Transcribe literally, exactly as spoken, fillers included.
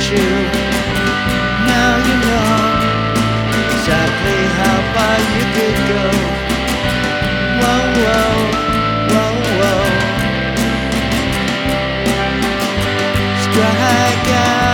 you. Now you know exactly how far you could go. Whoa, whoa, whoa, whoa. Strike out.